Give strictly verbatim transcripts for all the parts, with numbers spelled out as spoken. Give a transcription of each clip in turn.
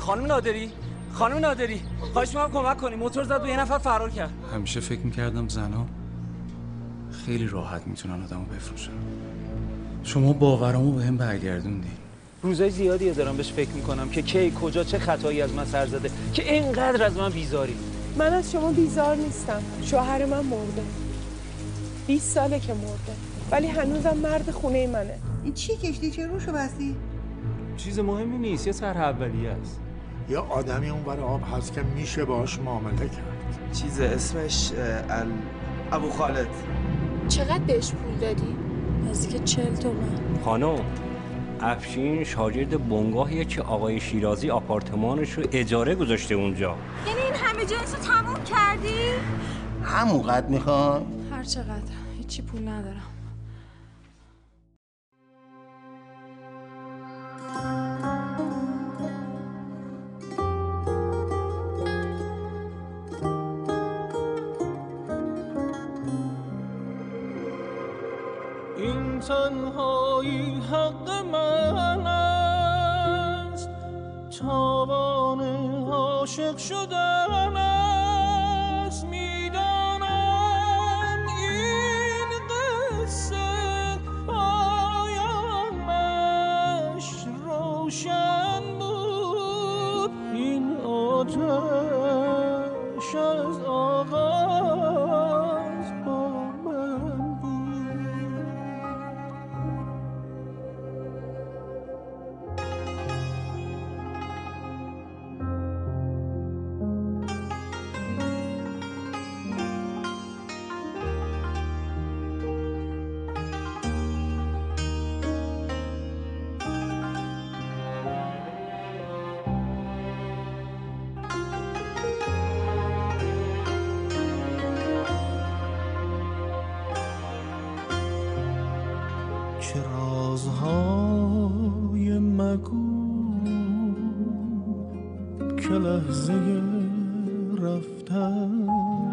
خانم نادری خانم نادری خواهش می‌کنم کمک کنی، موتور زد و یه نفر فرار کرد. همیشه فکر می‌کردم زنها خیلی راحت میتونن آدمو بفروشن. شما باورامو بهم برگردوندی. روزای زیادیه دارم بهش فکر میکنم که کی کجا چه خطایی از من سر زده که اینقدر از من بیزاری. من از شما بیزار نیستم. شوهر من مرده. بیست ساله که مرده. ولی هنوزم مرد خونه منه. این چی کشتی؟ چه روشو بستی؟ چیز مهمی نیست، یه طرح اولیه است. یه آدمی اونور آب هست که میشه باهاش معامله کرد. چیز اسمش ال... ابو خالد. چقدر بهش پول دادی؟ نزدیک چهل تومن. خانم افشین شاگرد بنگاهیه که آقای شیرازی آپارتمانش رو اجاره گذاشته اونجا. یعنی این همه جنسو تموم کردی؟ همونقدر میخوای؟ هر چقدر، هیچی پول ندارم. این تنهایی حق من است، تاوان عاشق شدن است. میدانم این قصه پایانش روشن بود، این آتش از آغاز با من بود. چه رازهای مگو که لحظه رفتن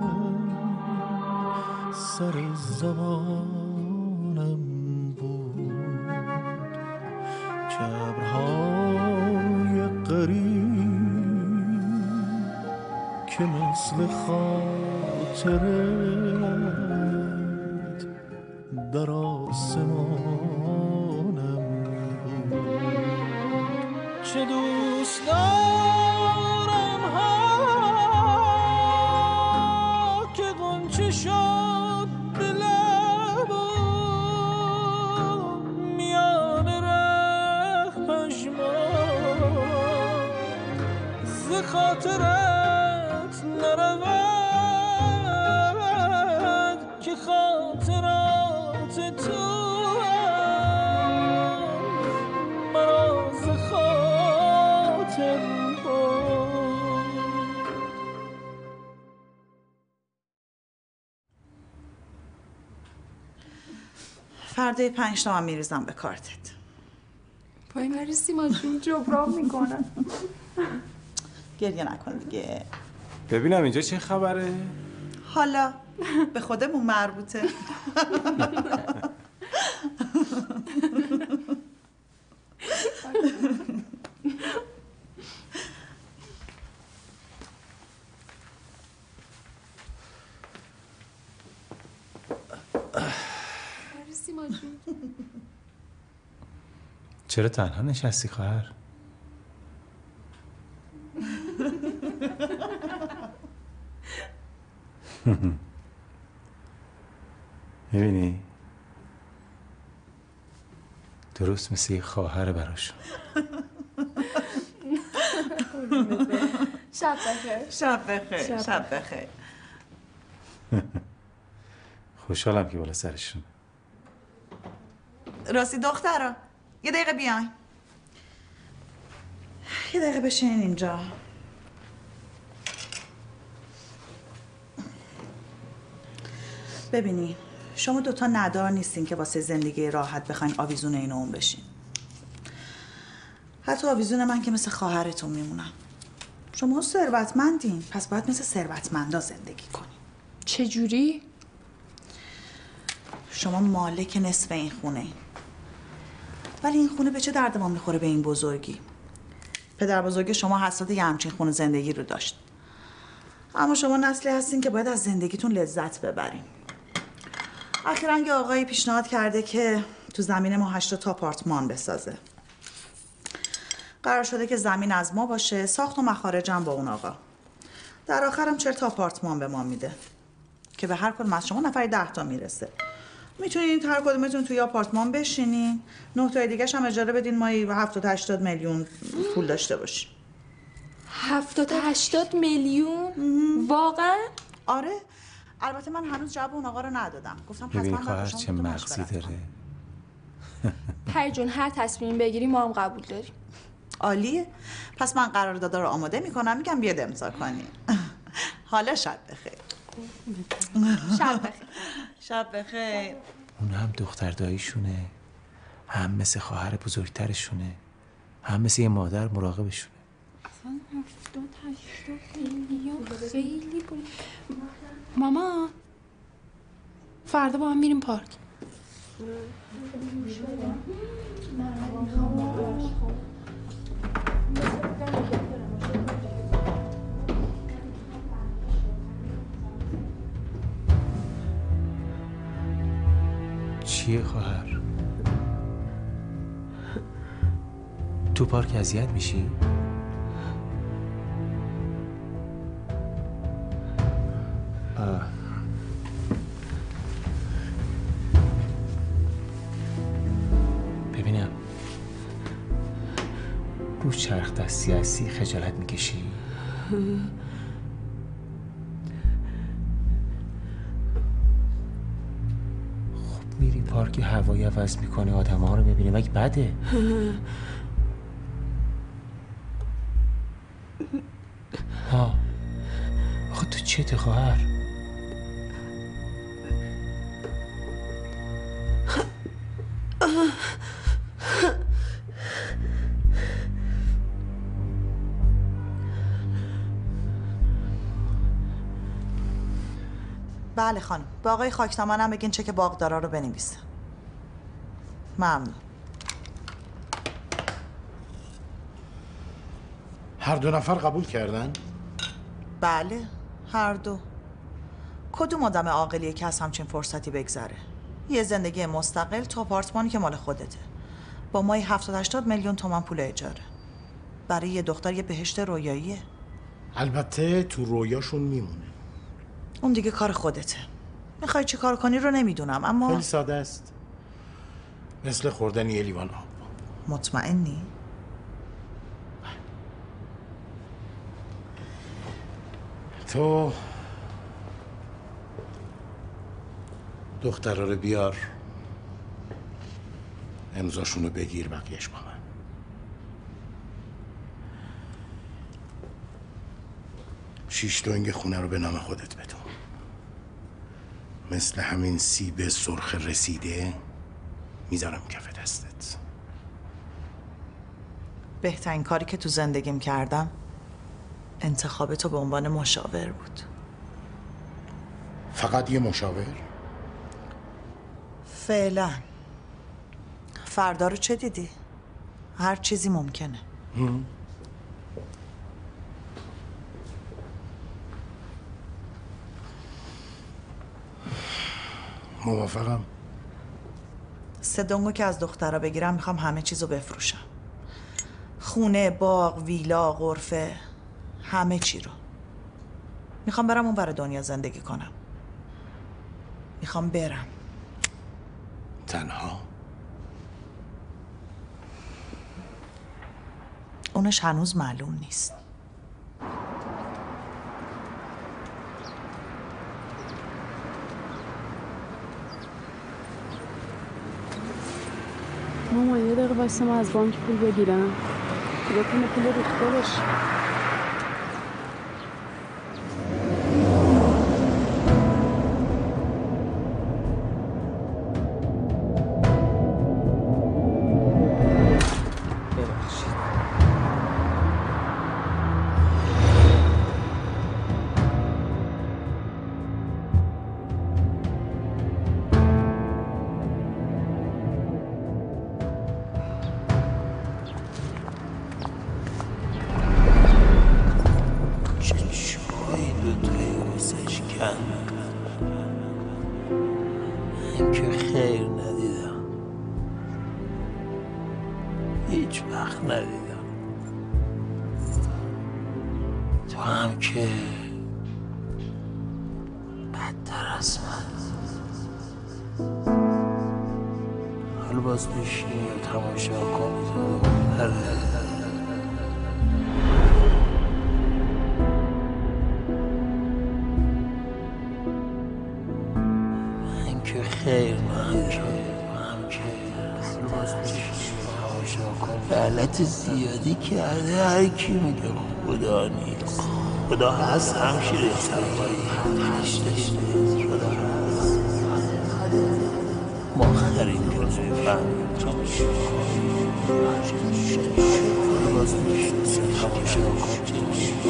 سر زبانم بود. چه ابرهای قریب که مثل خاطرت در آسمانم بود. چه دوست دارم ها که غنچه شد به لبم، میان ره پژمرد ز خاطرت نرود که خاطرات تو مرا ز خاطر برد. فردا پنج تومن میریزم به کارتت. پای نری سیما جون، جبران میکنن. گریه نکن دیگه. ببینم اینجا چه خبره؟ حالا به خودمون مربوطه. سیما جون چرا تنها نشستی خواهر؟ میبینی؟ درست مثل یه خواهر براشون. شب بخیر. شب بخیر. شب بخیر. خوشحالم که بالا سرشون. راستی دخترا یه دقیقه بیاین. یه دقیقه بشین اینجا. ببینی شما دوتا ندار نیستین که واسه زندگی راحت بخواین آویزون این اون بشین. حتی آویزون من که مثل خواهرتون میمونم. شما ثروتمندین، پس باید مثل ثروتمندا زندگی کنین. چجوری؟ شما مالک نصف این خونه این. ولی این خونه به چه درد ما میخوره به این بزرگی؟ پدر بزرگ شما حسرت یه همچین خونه زندگی رو داشت. اما شما نسلی هستین که باید از زندگیتون لذت ببرین. اخیراً یه آقایی پیشنهاد کرده که تو زمین ما هشت تا آپارتمان بسازه. قرار شده که زمین از ما باشه، ساخت و مخارجم با اون آقا. در آخرم چهل تا آپارتمان به ما میده که به هر کدوم از شما نفری ده تا میرسه. میتونین هر کدومتون توی آپارتمان بشینین، نه تای دیگه‌ش هم اجاره بدین، مایی هفتاد هشتاد میلیون پول داشته باشین. هفتاد هشتاد میلیون؟ واقعا؟ آره. البته من هنوز جواب اون آقا رو ندادم. گفتم حتما ببین باید خواهر با شما چه تو مغزی مشورت داره. پری جون هر تصمیم بگیری ما هم قبول داریم. عالیه. پس من قرارداد رو آماده میکنم، میگم بیاد امضا کنی. حالا شب بخیر. شب بخیر. شب بخیر. اون هم دختر داییشونه، هم مثل خواهر بزرگترشونه، هم مثل یه مادر مراقبشونه. اصلا هفتاد هشتاد میلیون خیلی بود. ماما فردا با هم میریم پارک. چیه خواهر؟ تو پارک اذیت میشی؟ آه. ببینم رو چرخ دستی هستی خجالت میکشی؟ خب میری پارک هوایی عوض میکنی، آدم ها رو میبینی، مگه بده؟ ها آخه تو چته خواهر؟ بله خانم. با آقای خاکسامان هم بگین چک باغدارا رو بنویسه. ممنون. هر دو نفر قبول کردن؟ بله، هر دو. کدوم آدم عاقلیه که از همچین فرصتی بگذره؟ یه زندگی مستقل تو آپارتمانی که مال خودته، با مایی هفتاد هشتاد میلیون تومان پول اجاره. برای یه دختر یه بهشت رویاییه. البته تو رویاشون میمونه. اون دیگه کار خودته. میخوای چی کار کنی رو نمیدونم، اما خیلی ساده است. مثل خوردن یه لیوان آب. مطمئنی؟ تو دخترها رو بیار، امضاشون رو بگیر، بقیهش با من. شیش دونگ خونه رو به نام خودت بدون، مثل همین سیب سرخ رسیده میذارم کف دستت. بهترین کاری که تو زندگیم کردم انتخاب تو به عنوان مشاور بود. فقط یه مشاور؟ فعلا. فردا رو چه دیدی؟ هر چیزی ممکنه. هم. موافقم. سه دونگو که از دخترها بگیرم میخوام همه چیزو بفروشم. خونه، باغ، ویلا، غرفه، همه چی رو. میخوام برم اون ور دنیا زندگی کنم. میخوام برم. تنها؟ اونش هنوز معلوم نیست. ماما یه دقیقه واسه ما از بانک پول بگیرم. بکنه پول ریخته باشه. هیچ وقت ندیدم. تو هم که بدتر از من. حالا باز بشینی و تماشا کنی تو دختره. من که خیر من که من که حالا باز بشینی و تماشا کنی. غلط زیادی کرده. هر کی میگه خدا نیست. خدا هست همشیره سرمایی هشتش نیست. خدا هست. ما خریم که نفهمیم تماشا کنیم. باز میشنیم تماشا کنیم.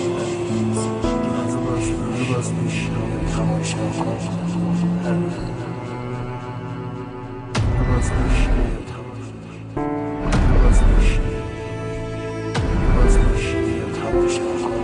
باز میشنیم تماشا کنیم. باز میشنیم باز میشنیم باز میشنیم تماشا کنیم.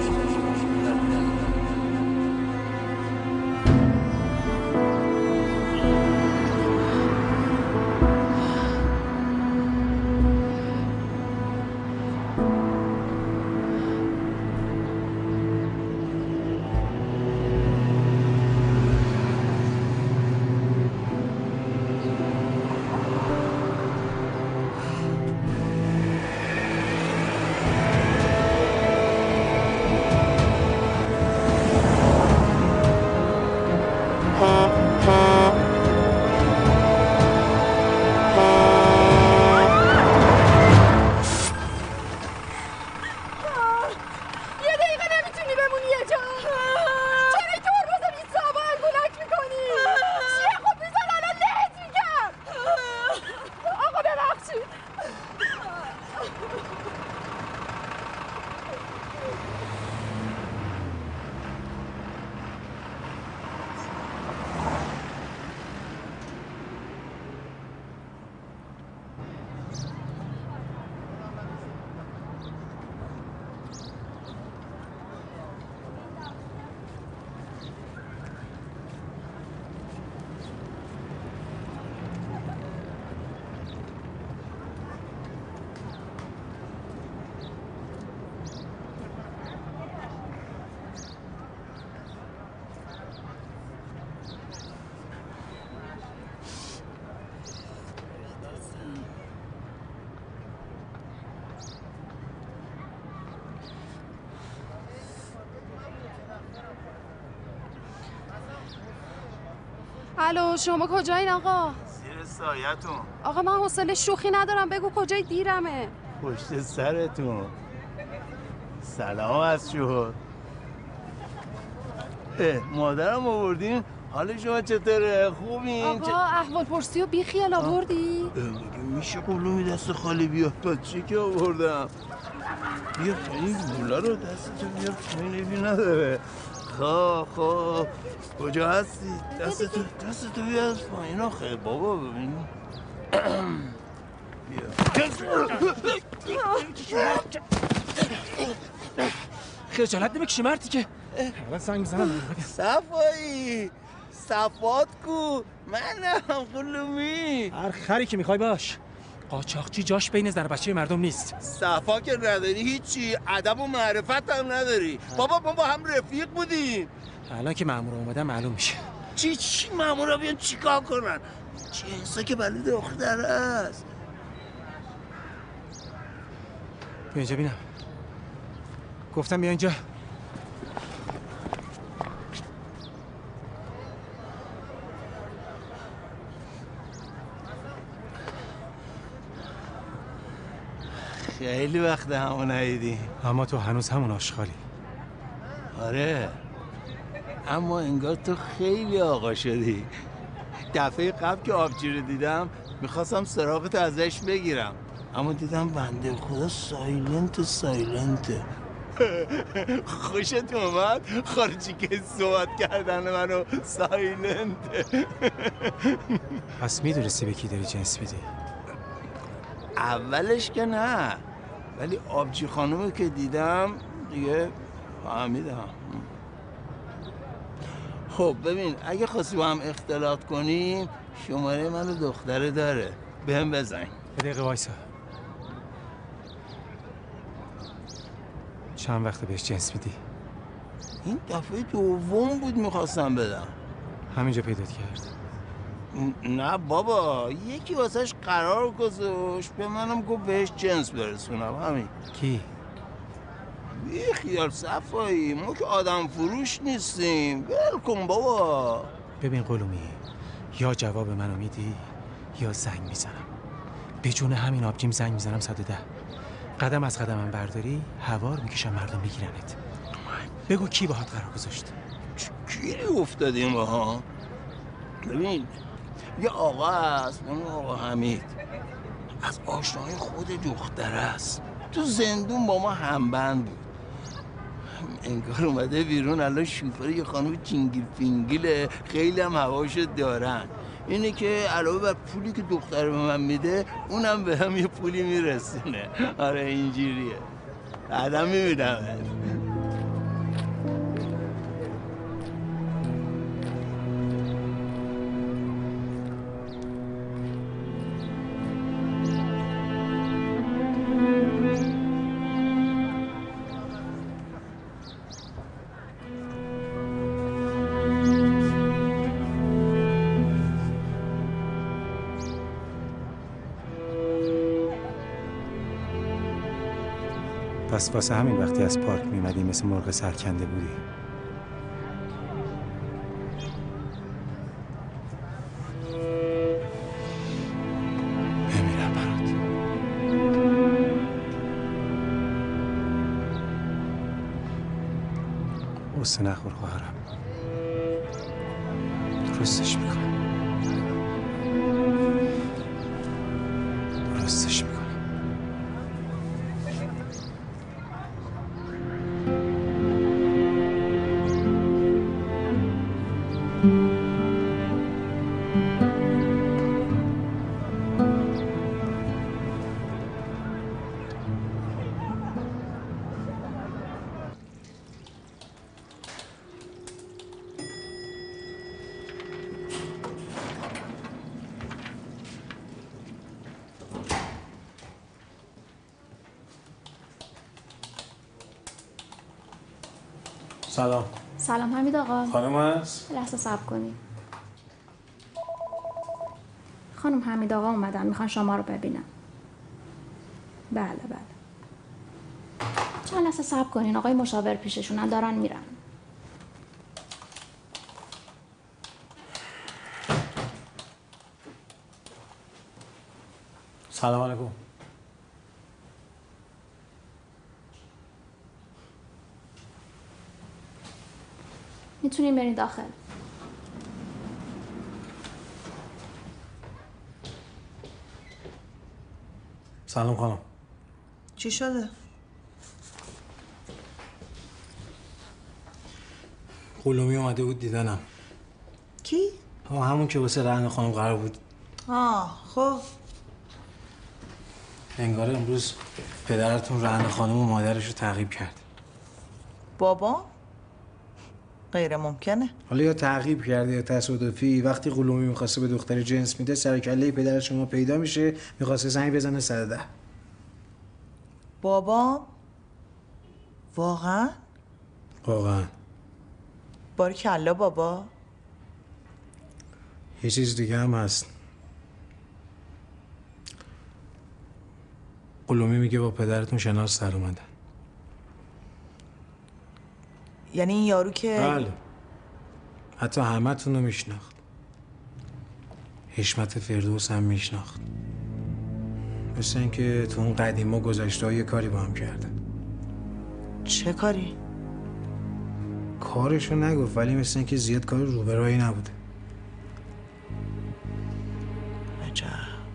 الو شما کجایین آقا؟ زیر سایتون. آقا من حوصله شوخی ندارم، بگو کجای دیرمه. پشت سرتون. سلام از شهر. مادرم آوردین؟ حال شما چطوره؟ خوبین؟ آقا چه... احوال پرسی و بی خیال آوردی؟ میشه قلومی دست خالی بیاد. با چی که آوردم؟ بیا این گولا رو دستتو بیا پایین بی نداره. خواه خواه کجا هستی؟ دستتو دستتو بیا از پایین آخه بابا ببین. خجالت نمیکشی مردی که الان سنگ میزنم. صفایی صفات کو منم قلومی. هر خری که میخوای باش. قاچاقچی جاش بین زن بچه مردم نیست. صفا که نداری هیچی، ادب و معرفت هم نداری. بابا ما با هم رفیق بودیم. الان که مامورا اومدن معلوم میشه. چی چی مامورا بیان چیکار کنن؟ چی انسا که بلد دختر است. بیا اینجا بینم. گفتم بیا اینجا. خیلی وقت همو ندیدی. اما تو هنوز همون آشغالی. آره اما انگار تو خیلی آقا شدی. دفعه قبل که آبجی رو دیدم میخواستم سراغت ازش بگیرم، اما دیدم بنده خدا سایلنت سایلنته. خوشت اومد؟ خارجی که صحبت کردن منو سایلنته. پس میدونستی به کی داری جنس میدی؟ اولش که نه، ولی آبجی خانومو که دیدم دیگه فهمیدم. خب ببین اگه خواستی با هم اختلاط کنیم شماره منو دختره داره، بهم بزن. یه دقیقه وایسا. چند وقت بهش جنس میدی؟ این دفعه دوم بود میخواستم بدم. همینجا پیدات کرد؟ نه بابا، یکی واسهش قرار گذاشت، به منم گفت بهش جنس برسونم. همین. کی؟ بی خیال صفایی، ما که آدم فروش نیستیم. ول کن بابا. ببین قلومی، یا جواب منو میدی یا زنگ میزنم. به جون همین آبجیم زنگ میزنم صد و ده. قدم از قدمم برداری هوار میکشم، مردم میگیرنت. بگو کی باهات قرار گذاشت؟ گیری افتادیم با ها. ببین یه آقا هست، اون آقا حمید، از آشنای خود دختر است. تو زندون با ما همبند بود. انگار اومده بیرون، الان شوفر یه خانم چینگیل فینگیله، خیلی هم هواشو دارن. اینه که علاوه بر پولی که دختر به من میده، اونم به هم یه پولی میرسونه. آره اینجوریه. بعدم میبینم. پس واسه همین وقتی از پارک میمدی مثل مرغ سرکنده بودی. بمیرم برات. قصه نخور خواهرم، درستش میکنم، درستش میکنم. سلام. سلام حمید آقا. خانم هست؟ لحظه صبر کنید. خانم حمید آقا اومدن، میخوان شما رو ببینن. بله بله. چند لحظه صبر کنین، آقای مشاور پیششونن، دارن میرن. سلام علیکم. میتونین برین داخل. سلام خانم. چی شده؟ قلومی اومده بود دیدنم. کی؟ ها همون که واسه رهن خانم قرار بود. آه خب. انگار امروز پدرتون رهن خانم و مادرش رو تعقیب کرد. بابا؟ غیر ممکنه. حالا یا تعقیب کرده یا تصادفی، وقتی قلومی میخواسته به دختر جنس میده، سر کله پدر شما پیدا میشه، میخواسته زنگ بزنه صد ده. بابا؟ واقعا؟ واقعا. باری کلا بابا. یه چیز دیگه هم هست. قلومی میگه با پدرتون شناس در اومدن. یعنی این یارو که بله، حتی همتون رو میشناخت. حشمت فردوس هم میشناخت. مثل این که تو اون قدیما گذشته ها یه کاری با هم کردن. چه کاری؟ کارشو نگفت، ولی مثل این که زیاد کار روبرایی نبوده. عجب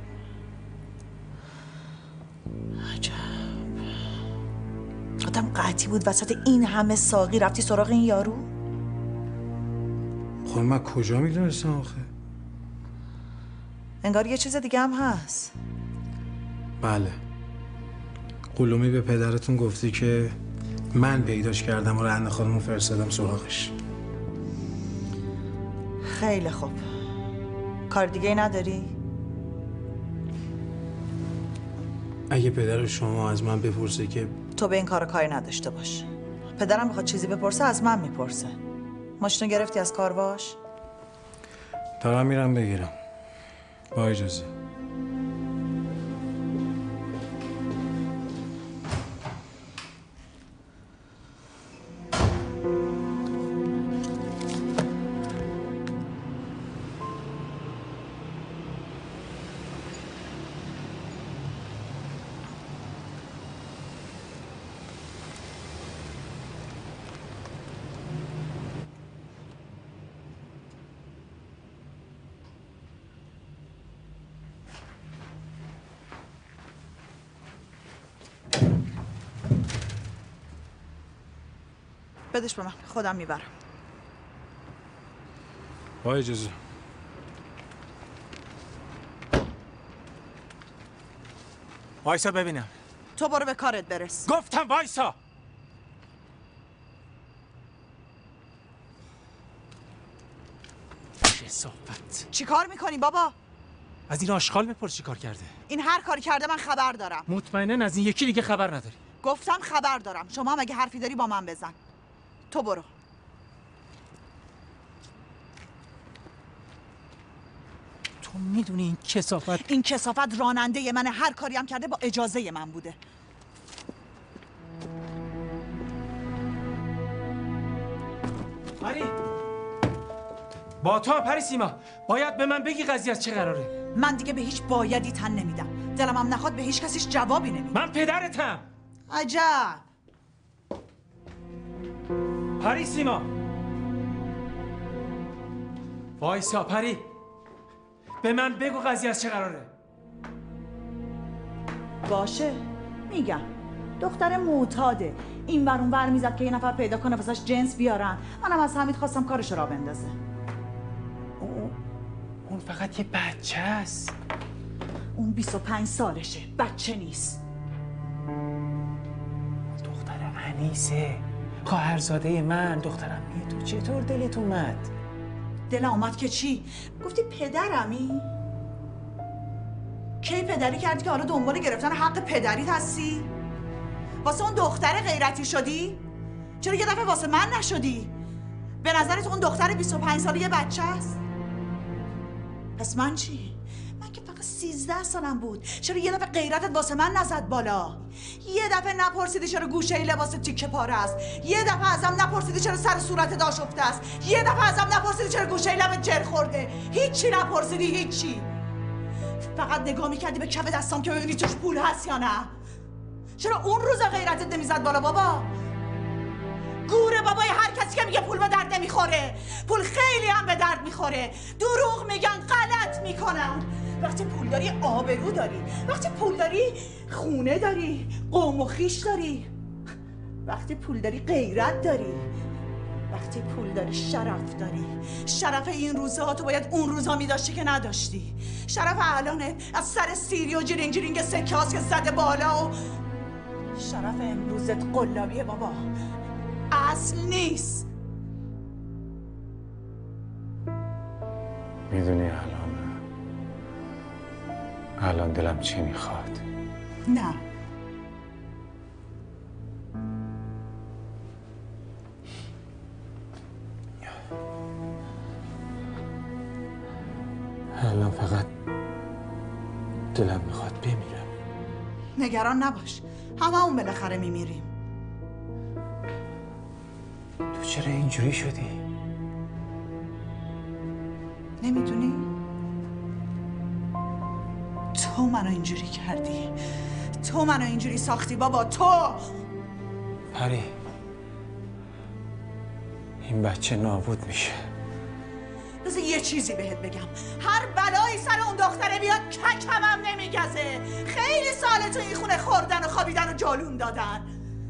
عجب. آدم قطعی بود وسط این همه ساقی رفتی سراغ این یارو؟ خب من کجا میدونستم آخه؟ انگار یه چیز دیگه هم هست. بله، قلومی به پدرتون گفتی که من پیداش کردم و رهن خانمو فرستادم سراغش. خیلی خوب. کار دیگه ای نداری؟ اگه پدر شما از من بپرسه که تو به این کار کاری نداشته باش. پدرم بخواد چیزی بپرسه از من میپرسه. ماشینو گرفتی از کارواش؟ دارم میرم بگیرم. با اجازه. بدش به من، خودم میبرم. با اجازه. وایسا ببینم. تو برو به کارت برس. گفتم وایسا. کثافت. چی کار میکنی بابا؟ از این آشغال بپرس چی کار کرده. این هر کاری کرده من خبر دارم. مطمئنن از این یکی دیگه خبر نداری. گفتم خبر دارم. شما هم اگه حرفی داری با من بزن. تو برو. تو میدونی این کثافت این کثافت راننده من، هر کاری هم کرده با اجازه من بوده. پری با تو هم پری سیما باید به من بگی قضیه از چه قراره. من دیگه به هیچ بایدی تن نمیدم. دلم هم نخواد به هیچ کسیش جوابی نمیدم. من پدرتم. عجب. پری سیما وایسا. پری به من بگو قضیه از چه قراره. باشه میگم. دختر معتاده، این ور اون ور میزد که یه نفر پیدا کنه واسش جنس بیارن. منم از حمید خواستم کارش را بندازه. اون اون فقط یه بچه است. اون بیست و پنج سالشه، بچه نیست. دختر انیسه، خواهرزاده من. دخترم میه. تو چطور دلت اومد؟ دل اومد که چی؟ گفتی پدرمی؟ کی پدری کردی که حالا دنبال گرفتن حق پدریت هستی؟ واسه اون دختر غیرتی شدی؟ چرا یه دفعه واسه من نشدی؟ به نظرت اون دختر بیست و پنج ساله یه بچه است؟ پس من چی؟ من که فقط سیزده سالم بود. چرا یه دفعه غیرتت واسه من نزد بالا؟ یه دفعه نپرسیدی چرا گوشه لباس تیکه پاره است؟ یه دفعه ازم نپرسیدی چرا سر صورت داشفته است؟ یه دفعه ازم نپرسیدی چرا گوشه لبت جر خورده؟ هیچی نپرسیدی، هیچی. فقط نگاه میکردی به کف دستام که ببینی توش پول هست یا نه. چرا اون روزا غیرتت نمیزد بالا بابا؟ گوره بابای هر کسی که میگه پول به درد نمیخوره. پول خیلی هم به درد میخوره. دروغ میگن، غلط میکنن. وقتی پول داری آبرو داری. وقتی پول داری خونه داری، قوم و خویش داری. وقتی پول داری غیرت داری. وقتی پول داری شرف داری. شرف این روزها تو باید اون روزها میداشتی که نداشتی. شرف الانه از سر سیری و جرینگ جرینگ سکه هاست که زده بالا. و شرف امروزت قلابیه بابا، اصل نیست. میدونی الان الان دلم چی میخواد؟ نه. الان فقط دلم میخواد بمیرم. نگران نباش، همه اون بالاخره میمیریم. تو چرا اینجوری شدی؟ نمیدونی؟ تو منو اینجوری کردی. تو منو اینجوری ساختی بابا، تو. پری این بچه نابود میشه. بذار یه چیزی بهت بگم، هر بلایی سر اون دختره بیاد ککم هم نمیگزه. خیلی ساله تو این خونه خوردن و خوابیدن و جالون دادن.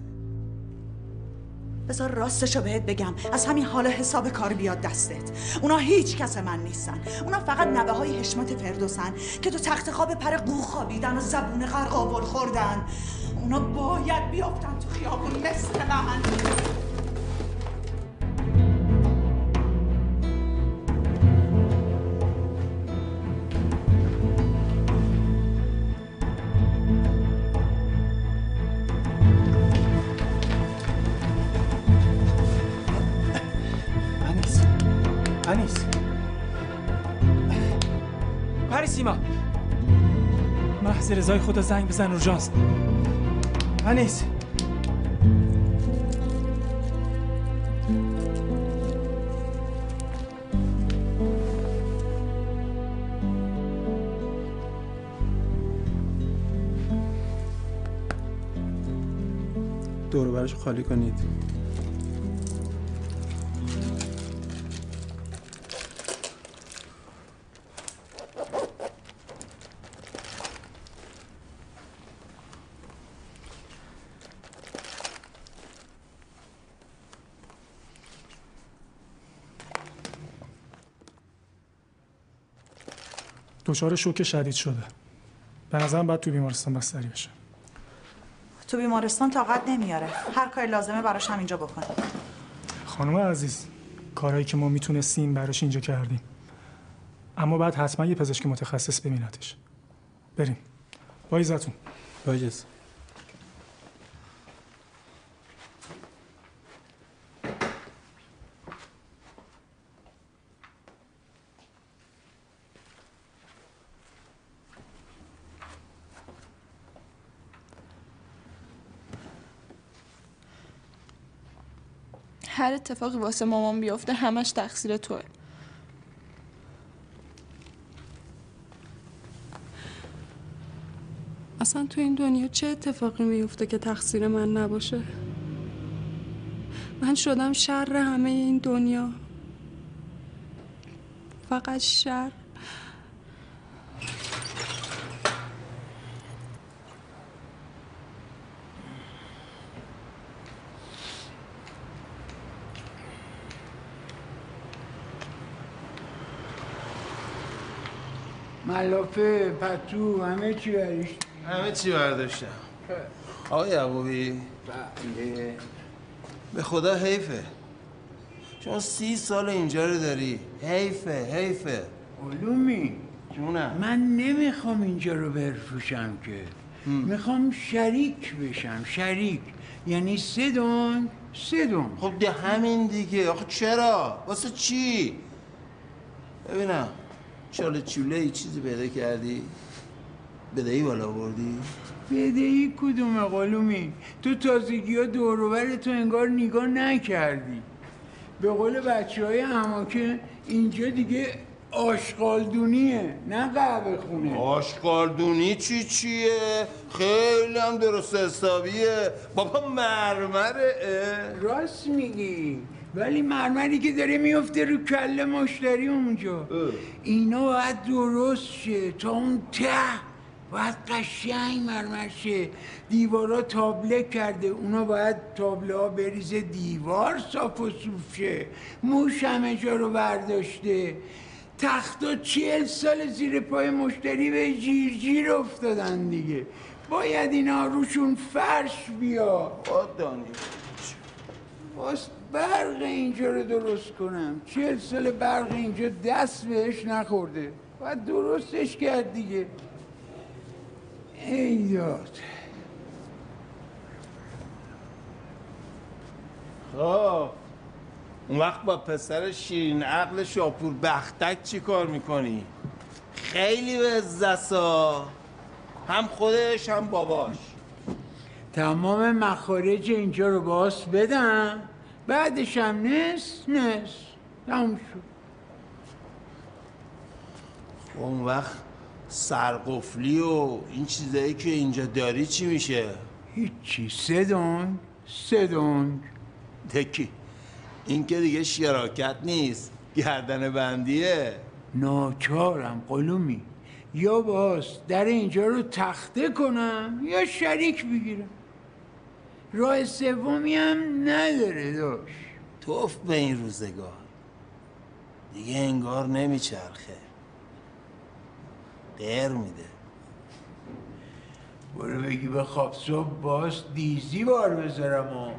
بذار راستشو بهت بگم، از همین حالا حساب کار بیاد دستت. اونا هیچ کس من نیستن. اونا فقط نوه های حشمت فردوسن که تو تخت خواب پر قو خوابیدن و زبون قرقاول خوردن. اونا باید بیافتن تو خیابون مثل من. انیس پری سیما محض رضای خدا زنگ بزن اورژانس. انیس دور و برش خالی کنید. دچار شوک شدید شده. به نظرم باید تو بیمارستان بستری بشه. تو بیمارستان طاقت نمیاره. هر کاری لازمه براش همینجا بکنه. خانم عزیز، کارهایی که ما میتونستیم براش اینجا کردیم. اما بعد حتما یه پزشک متخصص ببینتش. بریم. با عزتون. با اجازه. هر اتفاقی واسه مامان بیفته همش تقصیر توه. اصلا تو این دنیا چه اتفاقی میفته که تقصیر من نباشه؟ من شدم شر همه این دنیا. فقط شر. ملافه، پتو، همه چی برداشتم. همه چی برداشتم. آقای یعقوبی، بله. به خدا حیفه. شما سی سال اینجا رو داری. حیفه، حیفه. علومی. جونم. من نمیخوام اینجا رو بفروشم که. هم. میخوام شریک بشم، شریک. یعنی سه دون، سه دون. خب ده همین دیگه. آخه چرا؟ واسه چی؟ ببینم. چاله چوله ای چیزی پیدا کردی؟ بدهی بالا بردی؟ بدهی کدومه قلومی؟ تو تازگی ها دوروبر تو انگار نگاه نکردی. به قول بچه های اماکن اینجا دیگه آشغالدونیه نه قهوه خونه. آشغالدونی چی چیه؟ خیلی هم درست حسابیه. بابا مرمره. راست میگی. ولی مرمری که داره میفته رو کله مشتری اونجا. اینا باید درست شه تا اون ته باید قشنگ مرمر شه. دیوارا تابله کرده، اونا باید تابله ها بریزه دیوار صاف و صوف شه. موش همه جا رو برداشته. تختا چهل سال زیر پای مشتری به جیر جیر افتادن دیگه. باید اینا روشون فرش بیا. خود دانی باست برق اینجا رو درست کنم. چهل سال برق اینجا دست بهش نخورده. باید درستش کرد دیگه. ای داد. خب اون وقت با پسر شیرین عقل شاپور بختک چی کار میکنی؟ خیلی به عزت‌ها. هم خودش هم باباش. تمام مخارج اینجا رو باز بدم، بعدش هم نس نس تموم شد. خب اون وقت سرقفلی و این چیزایی که اینجا داری چی میشه؟ هیچی. سه دنگ سه دنگ دکی این که دیگه شراکت نیست، گردن بندیه. ناچارم قلومی. یا باز در اینجا رو تخته کنم یا شریک بگیرم. راه سومی هم نداره داشت. توف به این روزگار دیگه انگار نمیچرخه، غیر میده. برو بگی به خواب صبح باز دیزی بار بذارم ها.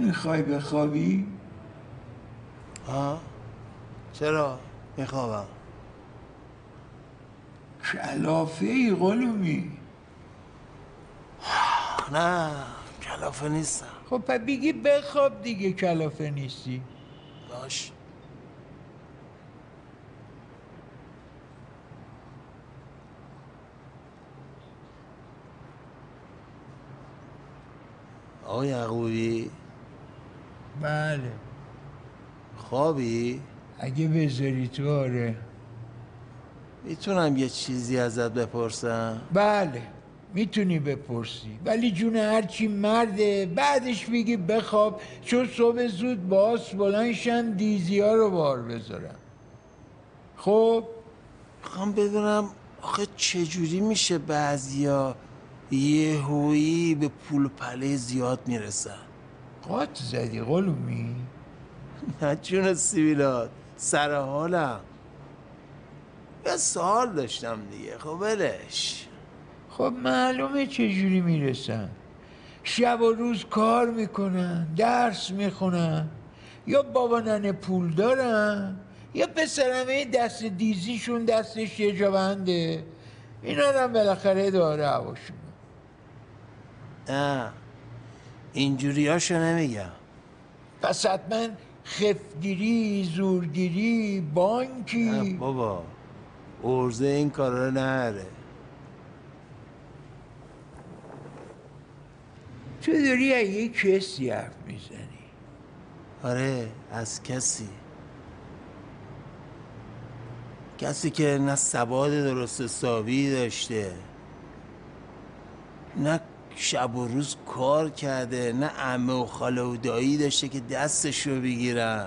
نمیخوای بخوابی؟ ها؟ چرا؟ میخوابم. کلافه ای قلومی. نه کلافه نیستم. خب پا بگی بخواب دیگه کلافه نیستی. باش. آقا یعقوبی. بله. خوابی؟ اگه بذاری تو آره. میتونم یه چیزی ازت بپرسم؟ بله میتونی بپرسی، ولی جون هرچی مرده بعدش بگی بخواب، چون صبح زود باس بلندشن دیزی ها رو بار بذارم. خب میخوام بدونم آخه چجوری میشه بعضیا یهویی به پول پله زیاد میرسن؟ قاط زدی قلومی؟ نه جون سیبیلات، سر حالم. یه سوال داشتم دیگه. خب ولش. خب معلومه چجوری میرسن. شب و روز کار میکنن، درس میخونن، یا بابا ننه پول دارن، یا پسرمه دست دیزیشون دستش یه جا بنده، اینا هم بالاخره داره هواشون. نه اینجوری هاشو نمیگم. پس حتما خفگیری، زورگیری، بانکی. نه بابا ارزه این کارا رو نره. تو داری از یه کسی حرف میزنی؟ آره از کسی کسی که نه سواد درست حسابی داشته، نه شب و روز کار کرده، نه عمه و خاله و دایی داشته که دستشو بگیرن،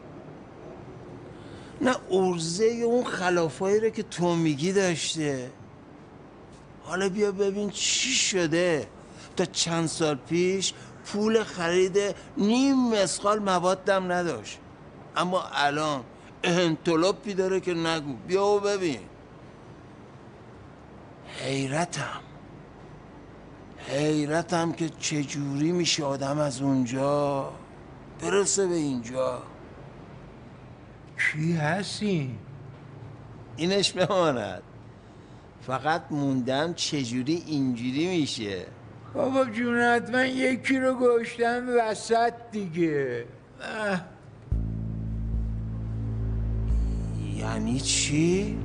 نه ارزه اون خلافایی رو که تو میگی داشته. حالا بیا ببین چی شده. تا چند سال پیش پول خرید نیم مسقال موادم نداشت، اما الان انطلاپی داره که نگو. بیا و ببین. حیرتم حیرتم که چجوری میشه آدم از اونجا برسه به اینجا. کی هستی؟ اینش بماند. فقط موندم چجوری اینجوری میشه. بابا جون حتما یکی رو گشتم وسط دیگه. اه. یعنی چی؟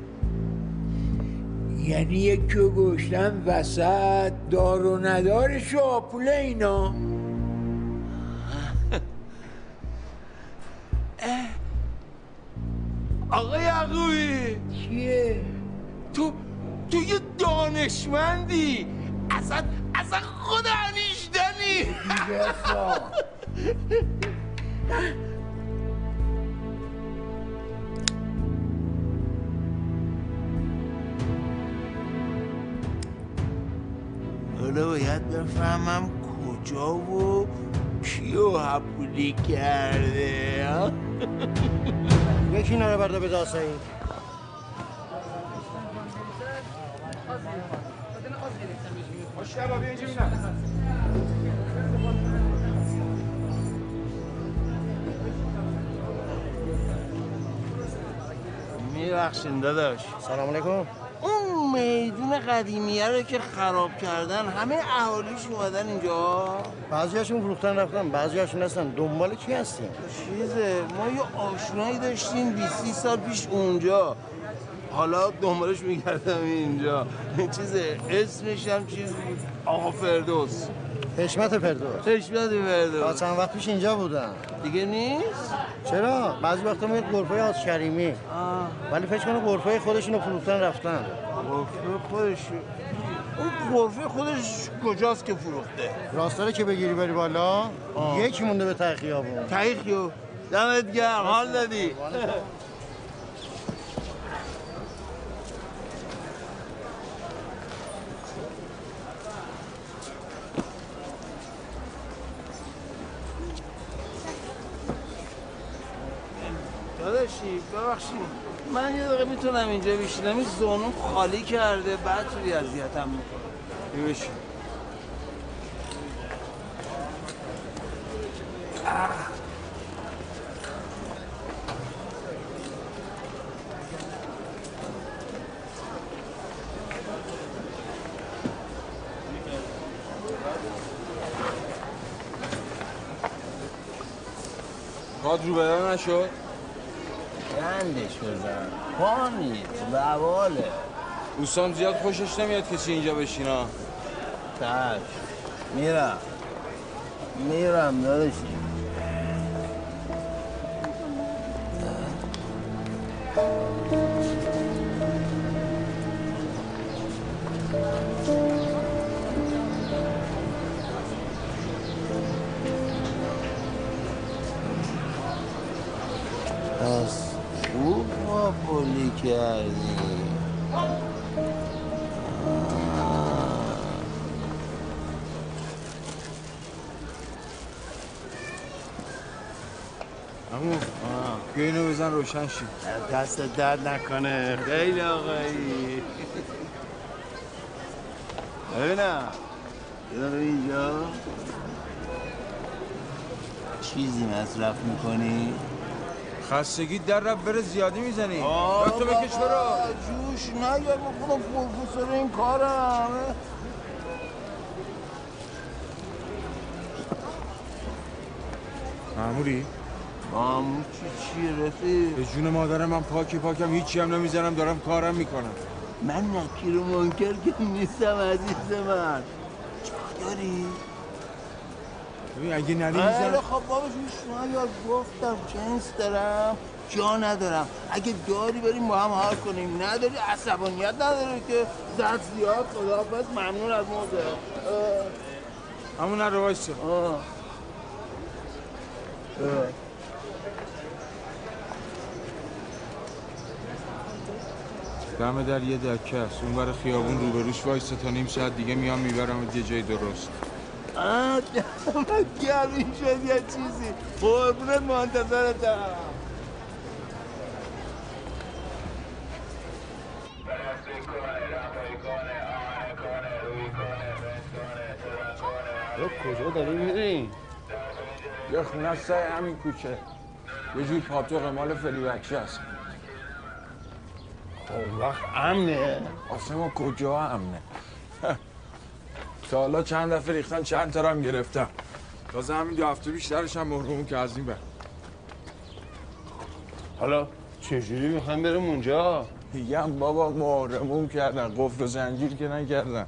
یعنی یکی رو گشتم وسط، دار و ندارش و آپوله اینا. آقا یعقوبی چیه؟ تو تو یه دانشمندی، اصلا اصلا خود انیشتنی. بخواه حالا باید بفهمم کجا و کیو حپولی کرده. یکی نره برده به داسه این میبخشین داداش. سلام علیکم. اون میدون قدیمیه رو که خراب کردن همه اهالیش اومدن اینجا؟ بعضیاشون فروختن رفتن، بعضیاشون هستن. دنبال کی هستیم؟ چیزه ما یه آشنایی داشتیم بیست سال پیش اونجا، حالا دنبالش میگردم اینجا. چیزه اسمش هم چیز بود، آقا فردوس. حشمت فردوس. حشمت فردوس. تا چند وقت پیش اینجا بودن. دیگه نیست؟ چرا؟ بعضی وقتا میاد غرفه آز کریمی، ولی فکر کنم غرفه خودشونو فروختن رفتن. غرفه خودش؟ اون غرفه خودش کجاست که فروخته؟ راستاره که بگیری بری بالا، یکی مونده به ته خیابون. ته خیابون. دمت گرم، حال دادی. داداشی ببخشید من یه دقیقه میتونم اینجا بشینم؟ این زانوم خالی کرده بعد توی اذیتم میکنه. بشین. کاد رو بدن نشد؟ گندش بزن پا نیست بواله دوستان زیاد خوشش نمیاد کسی اینجا بشینا. تش میرم میرم داداشی. پس خوب ما پلی کردی. عمو بیا اینو بزن روشن شی. دست درد نکنه خیلی آقایی. ببینم یه دقیقه اینجا چیزی مصرف میکنی؟ خستگی در رفت بره زیادی میزنی. آه تو بکش برو. جوش نگر با خدا پروفسور این کارم. ماموری؟ مامور چی چیه رفیق؟ به جون مادرم من پاکی پاکم هیچی هم نمیزنم دارم کارم میکنم. من نکیر و منکر که نیستم عزیز من. چا داری؟ ببین اگه نری آره میزنم. خب بابا جوش نگر گفتم جنس دارم جا ندارم. اگه داری بریم با هم حال کنیم نداری عصبانیت نداره که زد زیاد خداحافظ ممنون از موزه. همون نرو وایسا. دم در یه دکه است اون برای خیابون روبروش وایسا تا نیم ساعت دیگه میام میبرم یه جای درست. آه دمت گرم این شد یه چیزی. قربونت منتظرتم. تو کجا داری میری؟ یه خونه است همین کوچه. یه جوی پاتوق مال فری بچه هست. خب وقت امنه؟ آسه ما کجا امنه؟ تا حالا چند دفعه ریختن چند تا هم گرفتم. تازه همین دو هفته بیشترش هم محروم که از این بر. حالا چجوری میخوایم بریم اونجا؟ میگم بابا محرمون کردن قفل و زنجیر که نکردن.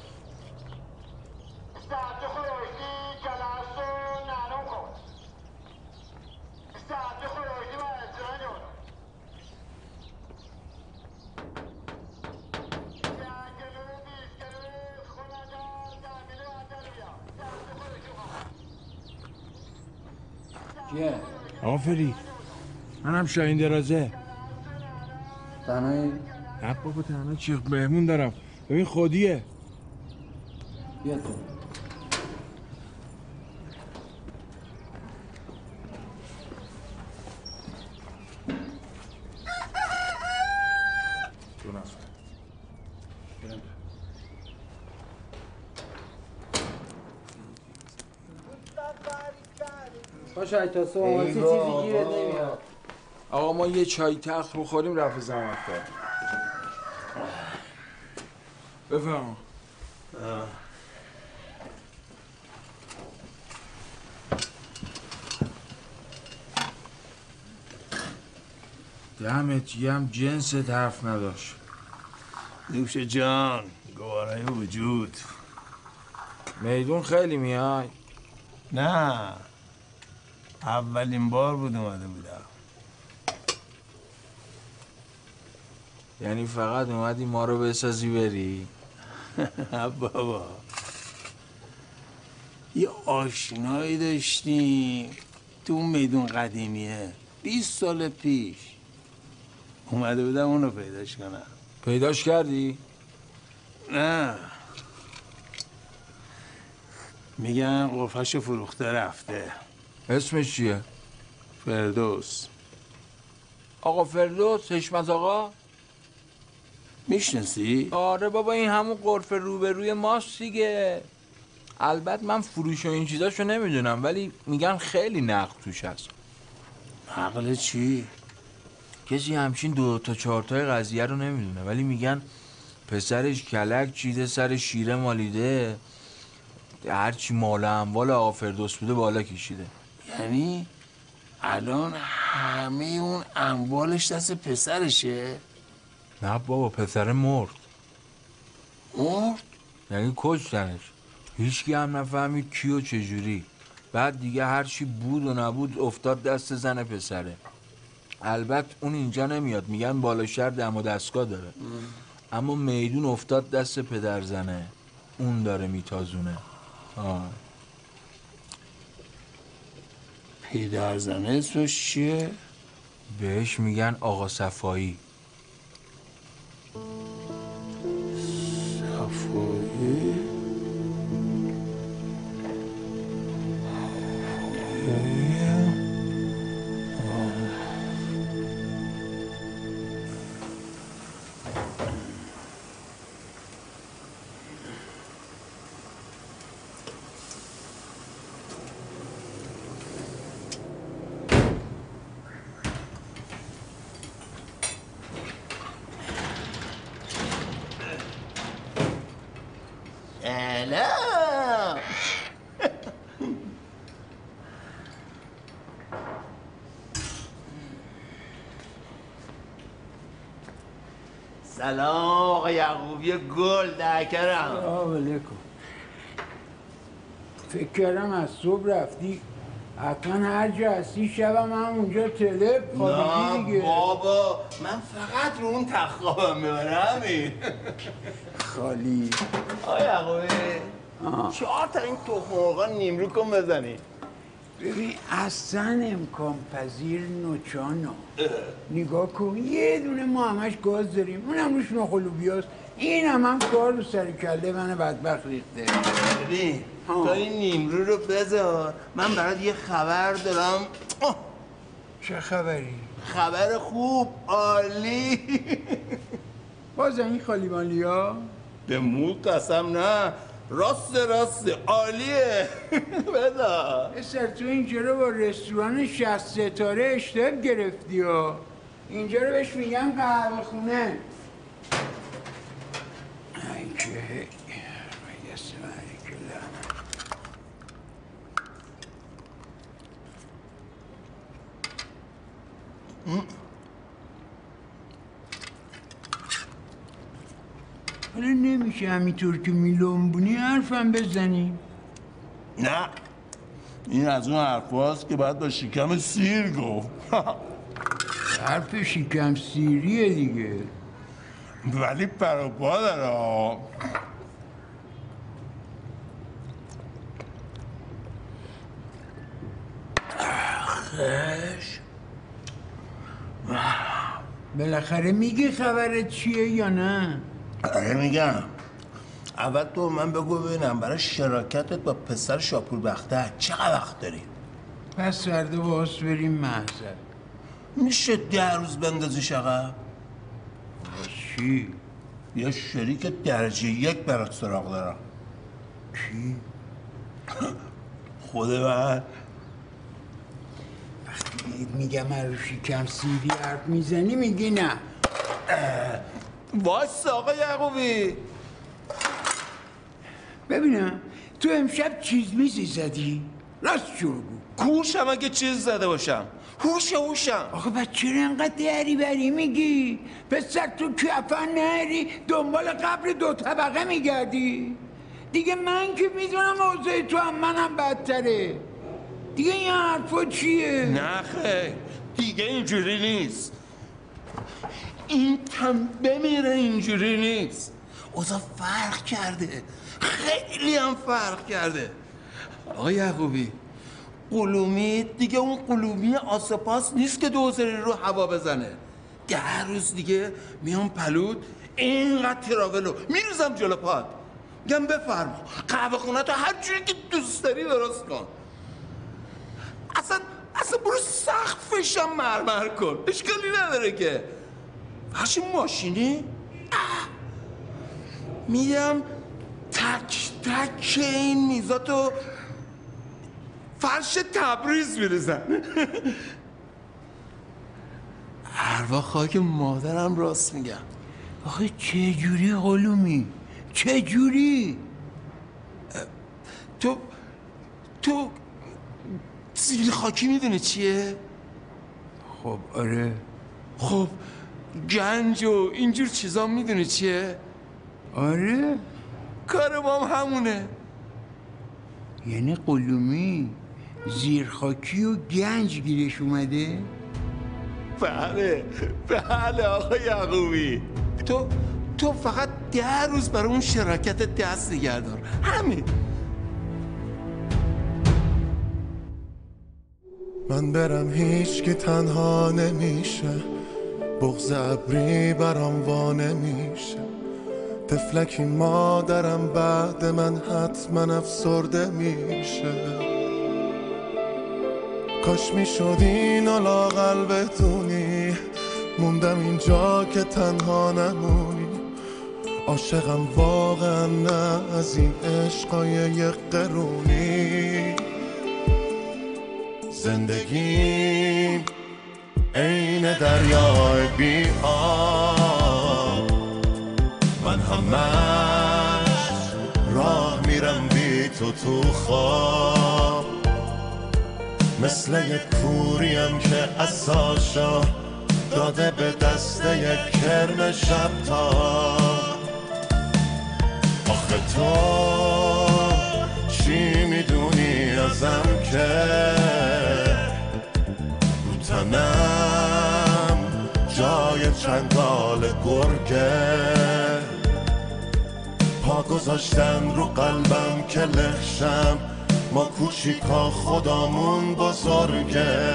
کیه؟ آفری منم شاهین درازه. تنهایی؟ نه بابا تنها چی مهمون دارم. ببین خودیه. بیا تو. تو نفر باشه ای تا صبح چیزی گیرت نمیاد. آقا ما یه چای تخت بخوریم رفع زحمت کرد. بفهم. دمت گرم جنست حرف نداشت. نوش جان گوارای وجود. میدون خیلی میای؟ نه اولین بار بود اومده بودم. یعنی فقط اومدی ما رو بسازی بری؟ بابا یه آشنایی داشتیم تو اون میدون قدیمیه بیست سال پیش. اومده بودم اونو پیداش کنم. پیداش کردی؟ نه میگن قفه‌شو فروخته رفته. اسمش چیه؟ فردوس. آقا فردوس حشمت آقا؟ میشناسی؟ آره بابا این همون قرفه روبروی ماست دیگه. البته من فروش و این چیزاشو نمیدونم، ولی میگن خیلی نقد توش هست. عقل چی؟ کسی همچین دو تا چهار تای قضیه رو نمیدونه، ولی میگن پسرش کلک چیده سر شیره مالیده، هرچی مال اموال آقا فردوس بوده بالا کشیده. یعنی الان همه اون اموالش دست پسرشه؟ نه بابا، پسر مرد. مرد؟ یعنی کشتنش. هیچکی هم نفهمید کی و چجوری. بعد دیگه هرچی بود و نبود افتاد دست زن پسره. البته اون اینجا نمیاد، میگن بالا شهر دم و دستگاه داره. ام. اما میدون افتاد دست پدر زنه، اون داره میتازونه. آه. پدر زنه اسمش چیه؟ بهش میگن آقا صفایی. صفایی؟ سلام. سلام آقا یعقوبی گل دکرم. سلام علیکم. فکر کردم از صبح رفتی، حتما هر جا هستی شبم هم اونجا تلپ خوابیدی دیگه. نه بابا، من فقط رو اون تخت خوابم میبره همین. خالی. آقا یعقوبی چهار تا این تخم مرغا نیمرو کن بزنی. ببین اصلا امکان پذیر نوچانو. نگاه کن یه دونه ما همش گاز داریم، اونم روش نخلوبیاست، این هم هم کار رو سر کله من بدبخت ریخته. ببین تا این نیمرو رو بذار، من برات یه خبر دارم. چه خبری؟ خبر خوب، عالی. باز این خالی مالی ها؟ به مود قسم نه، راست راست عالیه. بذار پسر تو اینجا رو با رستوران شصت ستاره اشتب گرفتی ها. اینجا رو بهش میگن قهوه خونه. ای که حالا نمیشه همینطور که میلونبونی حرفم بزنی؟ نه، این از اون حرف هاست که باید با شکم سیر گفت. حرف شکم سیریه دیگه، ولی پروپا داره. خش بالاخره میگی خبرت چیه یا نه؟ آره میگم. اول تو من بگو ببینم برای شراکتت با پسر شاپور بخته چقدر وقت داری؟ پس فردا باز بریم محضر. میشه ده روز بندازیش عقب؟ چی؟ یه شریک درجه یک برات سراغ دارم. کی؟ خود من. وقتی میگم من رو شکم سیری حرف میزنی میگی نه. وایس آقا یعقوبی. ببینم تو امشب چیز میزی زدی؟ راست شو بگو. کورشم اگه چیز زده باشم، هوش هوشم. آخه بچه چرا انقدر دری بری میگی؟ پسر تو کفن نهری دنبال قبر دو طبقه میگردی؟ دیگه من که میدونم اوضاع تو هم منم بدتره. دیگه این حرفا چیه؟ نه خیلی دیگه اینجوری نیست. این تنبه میره اینجوری نیست. اوضاع فرق کرده، خیلی هم فرق کرده. آقا یعقوبی، قلومی دیگه اون قلومی آسپاس نیست که دوزاری رو هوا بزنه. ده روز دیگه میام پلود اینقدر تراولو میریزم جلو پات، میگم بفرما قهوه خونه تو هر جوری که دوست داری درست کن. اصلا اصلا برو سقفشم مرمر کن، اشکالی نداره که. فرش ماشینی میدم ته تک تک این میزاتو فرش تبریز میریزن. اروا خاک مادرم راست میگم. آخه چه جوری قلومی؟ چه جوری؟ تو تو زیر خاکی میدونی چیه؟ خب آره. خب گنج و اینجور چیزا میدونی چیه؟ آره. کار ما هم همونه. یعنی قلومی زیرخاکی و گنج گیرش اومده؟ بله بله آقا یعقوبی. تو تو فقط ده روز برای اون شراکت دست نگه دار، همین. من برم هیچ که تنها نمیشه، بغض ابری برام وا نمیشه، تفلکی مادرم بعد من حتما افسرده میشه. کاش میشد اینو لااقل بدونی، موندم اینجا که تنها نمونی. عاشقم واقعا نه از این عشقای یک قرونی. زندگیم عین دریای بی آب، من همش راه میرم بی تو تو خواب. مثل یک کوریم که عصاشو داده به دست یک کرم شب تاب. آخه تو چی میدونی ازم که رو تنم جای چنگال گرگه، پا گذاشتن رو قلبم که لخشم، ما کوچیکا خدامون بزرگه.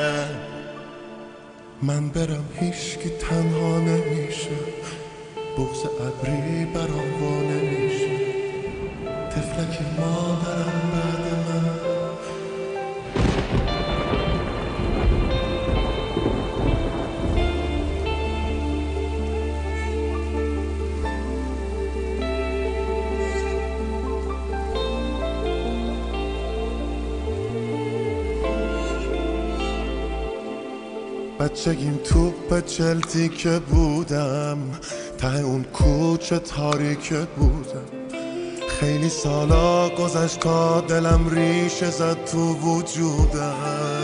من برم هیچکی تنها نمیشه، بغض ابری برام وا نمیشه، تفلکی مادرم بعد من. بچگیم توپ چلتی که بودم، ته اون کوچه تاریک بودم. خیلی سالا گذشت تا دلم ریشه زد تو وجودم.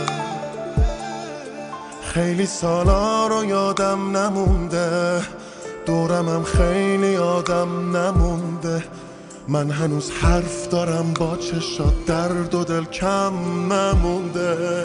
خیلی سالا رو یادم نمونده، دورمم خیلی آدم نمونده. من هنوز حرف دارم با چشات، درد و دل کم نمونده.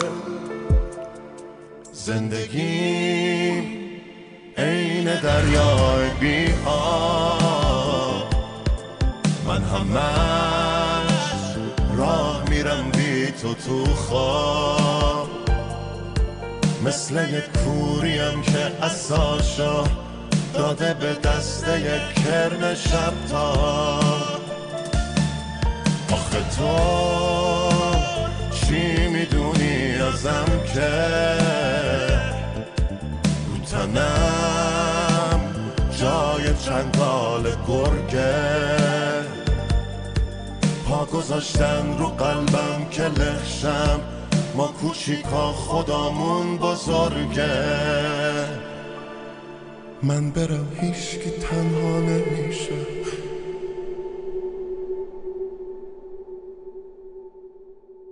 زندگیم عین دریای بی آب، من همش راه میرم بی تو تو خواب. مثل یک کوریم که عصاشو داده به دست یک کرم شب تاب. آخه تو چی میدونی ازم که رو تنم جای چنگال گرگه، پا گذاشتن رو قلبم که لخشم، ما کوچیکا خدامون بزرگه. من برم هیچکی تنها نمیشه،